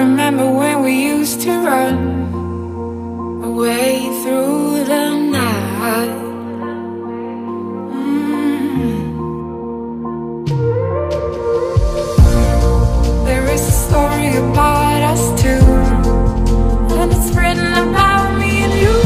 remember when we used to run away through the night. There is a story about us two, and it's written about me and you.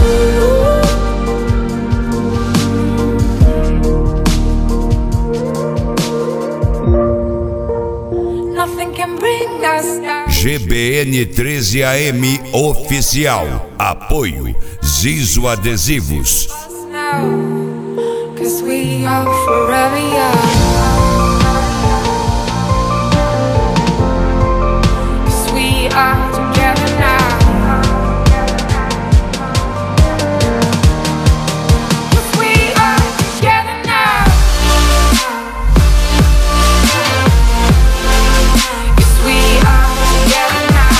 Nothing can bring us down. GBN 13 AM Oficial. Apoio Zizo Adesivos. 'Cause we are forever young. 'Cause we are together now. 'Cause we are together now. 'Cause we are together now.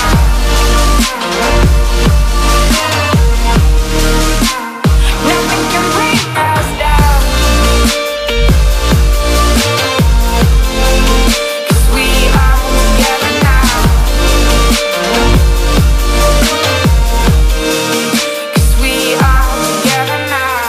Nothing can bring us down. 'Cause we are together now. 'Cause we are together now.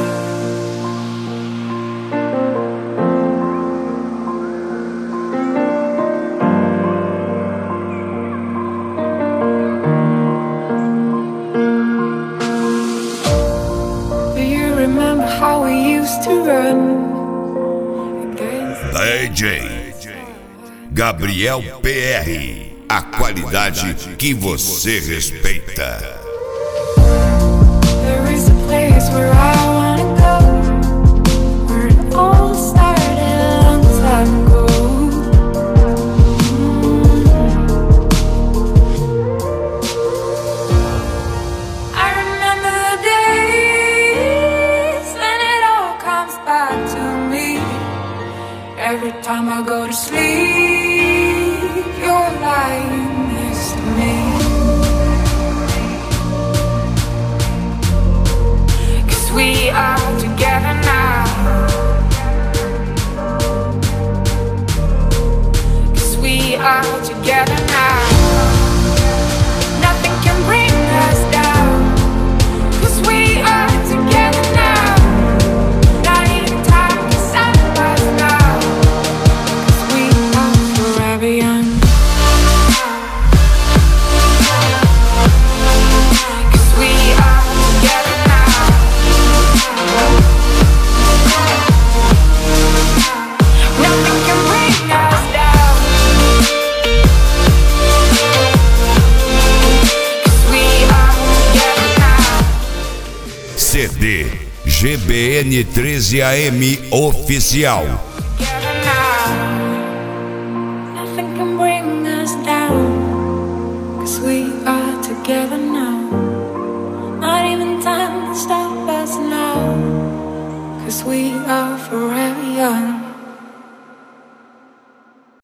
Do you remember how we used to run against DJ Gabriel PR. A qualidade que você respeita. There is a place where I wanna go, where it all started a long time ago. I remember the days when it all comes back to me. Every time I go to sleep, you're lying next to me. 'Cause we are together now. 'Cause we are together now. Nothing can bring us down. 'Cause we are together now. Not even time to stop us now. 'Cause we are forever young. 'Cause we are together now. Nothing can bring us down. 'Cause we are together now. CD GBN 13 AM Oficial. Together now. Nothing can bring us down. 'Cause we are together now. Not even time to stop us now. 'Cause we are forever young.